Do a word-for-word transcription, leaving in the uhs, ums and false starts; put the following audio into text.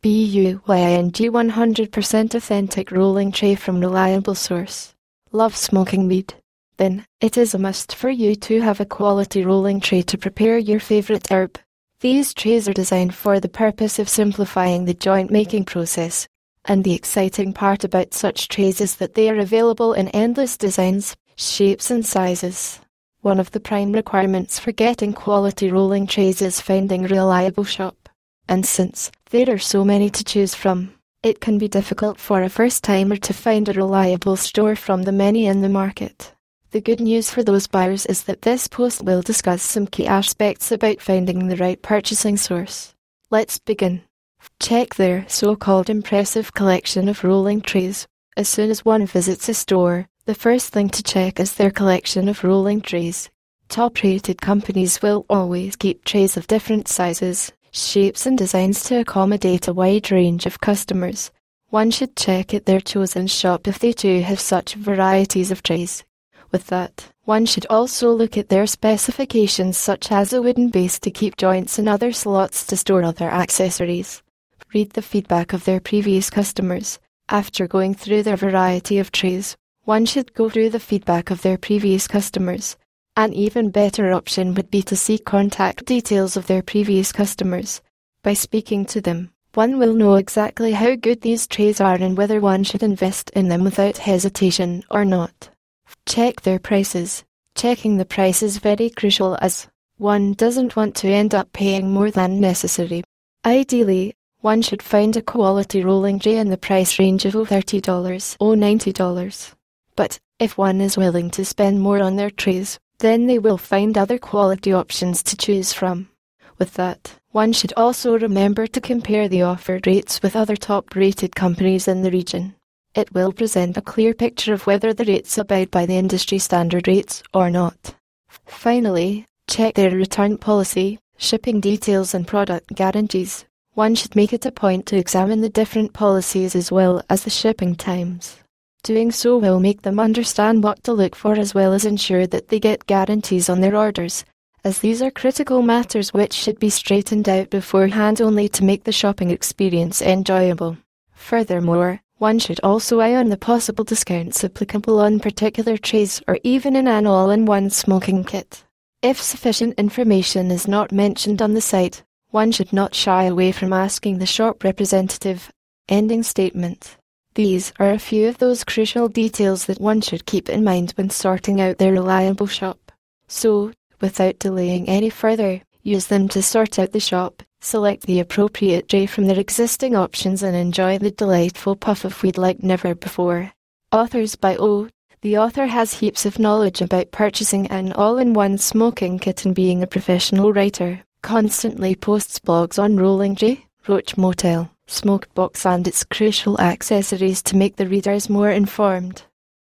B U Y N G one hundred percent authentic rolling tray from reliable source. Love smoking weed? Then, it is a must for you to have a quality rolling tray to prepare your favorite herb. These trays are designed for the purpose of simplifying the joint making process, and the exciting part about such trays is that they are available in endless designs, shapes and sizes. One of the prime requirements for getting quality rolling trays is finding a reliable shop. And since there are so many to choose from, it can be difficult for a first-timer to find a reliable store from the many in the market. The good news for those buyers is that this post will discuss some key aspects about finding the right purchasing source. Let's begin. Check their so-called impressive collection of rolling trays. As soon as one visits a store, the first thing to check is their collection of rolling trays. Top-rated companies will always keep trays of different sizes, shapes and designs to accommodate a wide range of customers. One should check at their chosen shop if they too have such varieties of trays. With that, one should also look at their specifications such as a wooden base to keep joints and other slots to store other accessories. Read the feedback of their previous customers. After going through their variety of trays, one should go through the feedback of their previous customers. An even better option would be to seek contact details of their previous customers. By speaking to them, one will know exactly how good these trays are and whether one should invest in them without hesitation or not. Check their prices. Checking the price is very crucial as one doesn't want to end up paying more than necessary. Ideally, one should find a quality rolling tray in the price range of thirty dollars or ninety dollars. But, if one is willing to spend more on their trays, then they will find other quality options to choose from. With that, one should also remember to compare the offered rates with other top-rated companies in the region. It will present a clear picture of whether the rates abide by the industry standard rates or not. Finally, check their return policy, shipping details and product guarantees. One should make it a point to examine the different policies as well as the shipping times. Doing so will make them understand what to look for as well as ensure that they get guarantees on their orders, as these are critical matters which should be straightened out beforehand only to make the shopping experience enjoyable. Furthermore, one should also eye on the possible discounts applicable on particular trays or even in an all-in-one smoking kit. If sufficient information is not mentioned on the site, one should not shy away from asking the shop representative. Ending statement. These are a few of those crucial details that one should keep in mind when sorting out their reliable shop. So, without delaying any further, use them to sort out the shop, select the appropriate tray from their existing options and enjoy the delightful puff of weed like never before. Authors by O. The author has heaps of knowledge about purchasing an all-in-one smoking kit and being a professional writer. Constantly posts blogs on rolling tray, roach motel, smoke box and its crucial accessories to make the readers more informed.